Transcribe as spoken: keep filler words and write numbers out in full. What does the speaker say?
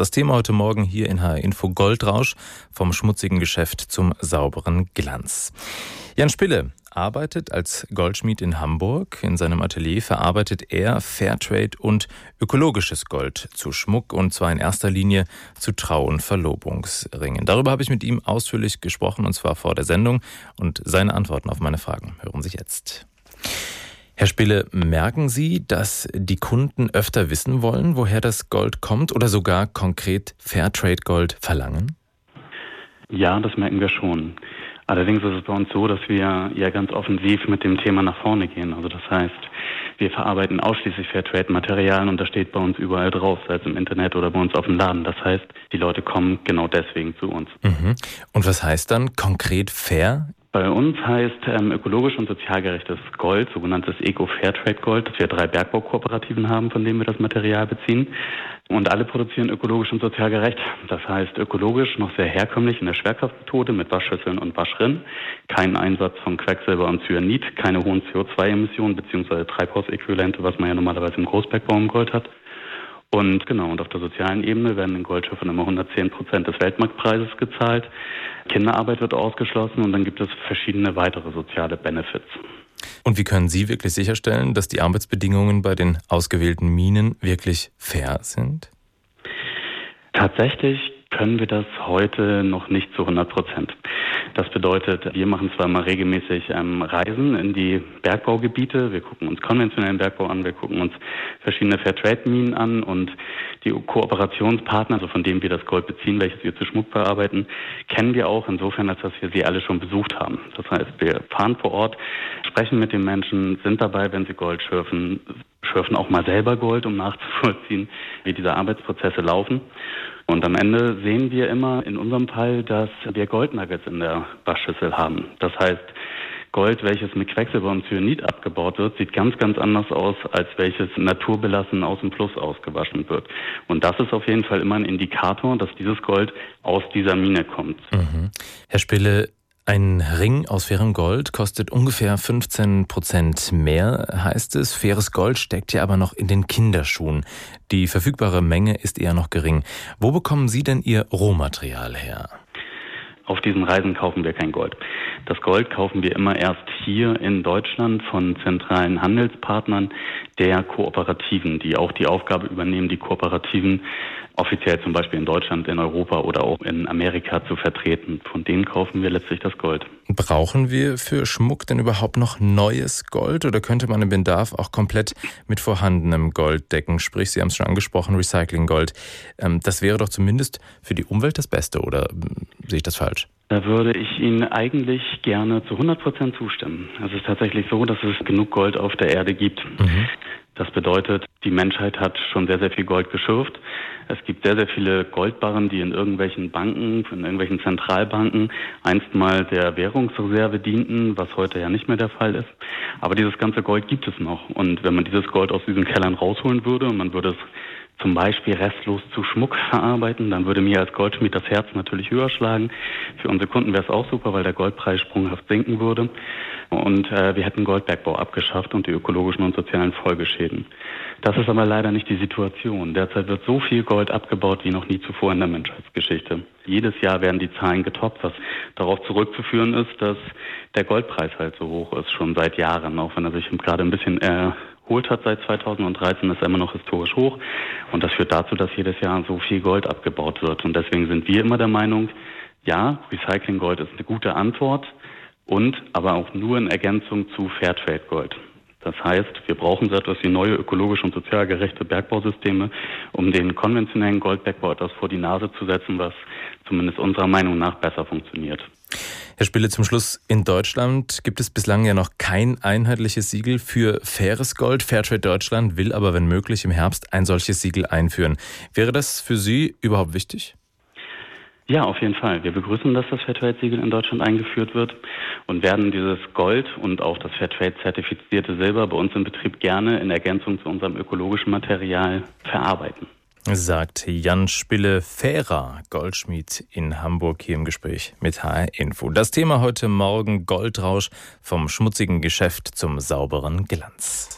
Das Thema heute Morgen hier in H R Info: Goldrausch, vom schmutzigen Geschäft zum sauberen Glanz. Jan Spille arbeitet als Goldschmied in Hamburg. In seinem Atelier verarbeitet er Fairtrade und ökologisches Gold zu Schmuck, und zwar in erster Linie zu Trau- und Verlobungsringen. Darüber habe ich mit ihm ausführlich gesprochen, und zwar vor der Sendung, und seine Antworten auf meine Fragen hören Sie jetzt. Herr Spille, merken Sie, dass die Kunden öfter wissen wollen, woher das Gold kommt, oder sogar konkret Fairtrade-Gold verlangen? Ja, das merken wir schon. Allerdings ist es bei uns so, dass wir ja ganz offensiv mit dem Thema nach vorne gehen. Also das heißt, wir verarbeiten ausschließlich Fairtrade-Materialien, und das steht bei uns überall drauf, sei es im Internet oder bei uns auf dem Laden. Das heißt, die Leute kommen genau deswegen zu uns. Mhm. Und was heißt dann konkret fair? Bei uns heißt ähm, ökologisch und sozial gerechtes Gold, sogenanntes Eco-Fairtrade-Gold, dass wir drei Bergbaukooperativen haben, von denen wir das Material beziehen. Und alle produzieren ökologisch und sozial gerecht. Das heißt ökologisch noch sehr herkömmlich in der Schwerkraftmethode mit Waschschüsseln und Waschrinnen. Kein Einsatz von Quecksilber und Cyanid, keine hohen C O zwei Emissionen bzw. Treibhausäquivalente, was man ja normalerweise im Großbergbau im Gold hat. Und genau, und auf der sozialen Ebene werden in Goldschiffen immer hundertzehn Prozent des Weltmarktpreises gezahlt. Kinderarbeit wird ausgeschlossen, und dann gibt es verschiedene weitere soziale Benefits. Und wie können Sie wirklich sicherstellen, dass die Arbeitsbedingungen bei den ausgewählten Minen wirklich fair sind? Tatsächlich können wir das heute noch nicht zu hundert Prozent. Das bedeutet, wir machen zwar mal regelmäßig ähm, Reisen in die Bergbaugebiete, wir gucken uns konventionellen Bergbau an, wir gucken uns verschiedene Fairtrade-Minen an, und die Kooperationspartner, also von denen wir das Gold beziehen, welches wir zu Schmuck verarbeiten, kennen wir auch insofern, als dass wir sie alle schon besucht haben. Das heißt, wir fahren vor Ort, sprechen mit den Menschen, sind dabei, wenn sie Gold schürfen, schürfen auch mal selber Gold, um nachzuvollziehen, wie diese Arbeitsprozesse laufen. Und am Ende sehen wir immer in unserem Fall, dass wir Goldnuggets in der Waschschüssel haben. Das heißt, Gold, welches mit Quecksilber und Cyanid abgebaut wird, sieht ganz, ganz anders aus, als welches naturbelassen aus dem Fluss ausgewaschen wird. Und das ist auf jeden Fall immer ein Indikator, dass dieses Gold aus dieser Mine kommt. Mhm. Herr Spille, ein Ring aus fairem Gold kostet ungefähr fünfzehn Prozent mehr, heißt es. Faires Gold steckt ja aber noch in den Kinderschuhen. Die verfügbare Menge ist eher noch gering. Wo bekommen Sie denn Ihr Rohmaterial her? Auf diesen Reisen kaufen wir kein Gold. Das Gold kaufen wir immer erst hier in Deutschland von zentralen Handelspartnern der Kooperativen, die auch die Aufgabe übernehmen, die Kooperativen offiziell zum Beispiel in Deutschland, in Europa oder auch in Amerika zu vertreten. Von denen kaufen wir letztlich das Gold. Brauchen wir für Schmuck denn überhaupt noch neues Gold, oder könnte man den Bedarf auch komplett mit vorhandenem Gold decken? Sprich, Sie haben es schon angesprochen, Recyclinggold. Das wäre doch zumindest für die Umwelt das Beste, oder sehe ich das falsch? Da würde ich Ihnen eigentlich gerne zu hundert Prozent zustimmen. Es ist tatsächlich so, dass es genug Gold auf der Erde gibt. Mhm. Das bedeutet, die Menschheit hat schon sehr, sehr viel Gold geschürft. Es gibt sehr, sehr viele Goldbarren, die in irgendwelchen Banken, in irgendwelchen Zentralbanken einst mal der Währungsreserve dienten, was heute ja nicht mehr der Fall ist. Aber dieses ganze Gold gibt es noch. Und wenn man dieses Gold aus diesen Kellern rausholen würde und man würde es zum Beispiel restlos zu Schmuck verarbeiten, dann würde mir als Goldschmied das Herz natürlich höher schlagen. Für unsere Kunden wäre es auch super, weil der Goldpreis sprunghaft sinken würde. Und äh, wir hätten Goldbergbau abgeschafft und die ökologischen und sozialen Folgeschäden. Das ist aber leider nicht die Situation. Derzeit wird so viel Gold abgebaut wie noch nie zuvor in der Menschheitsgeschichte. Jedes Jahr werden die Zahlen getoppt, was darauf zurückzuführen ist, dass der Goldpreis halt so hoch ist, schon seit Jahren, auch wenn er sich gerade ein bisschen erholt hat seit zweitausenddreizehn, ist er immer noch historisch hoch. Und das führt dazu, dass jedes Jahr so viel Gold abgebaut wird. Und deswegen sind wir immer der Meinung, ja, Recyclinggold ist eine gute Antwort, und aber auch nur in Ergänzung zu Fairtrade-Gold. Das heißt, wir brauchen so etwas wie neue ökologisch und sozial gerechte Bergbausysteme, um den konventionellen Goldbergbau etwas vor die Nase zu setzen, was zumindest unserer Meinung nach besser funktioniert. Herr Spille, zum Schluss: In Deutschland gibt es bislang ja noch kein einheitliches Siegel für faires Gold. Fairtrade Deutschland will aber, wenn möglich, im Herbst ein solches Siegel einführen. Wäre das für Sie überhaupt wichtig? Ja, auf jeden Fall. Wir begrüßen, dass das Fairtrade-Siegel in Deutschland eingeführt wird und werden dieses Gold und auch das Fairtrade-zertifizierte Silber bei uns im Betrieb gerne in Ergänzung zu unserem ökologischen Material verarbeiten. Sagt Jan Spille, fairer Goldschmied in Hamburg, hier im Gespräch mit H R Info. Das Thema heute Morgen: Goldrausch, vom schmutzigen Geschäft zum sauberen Glanz.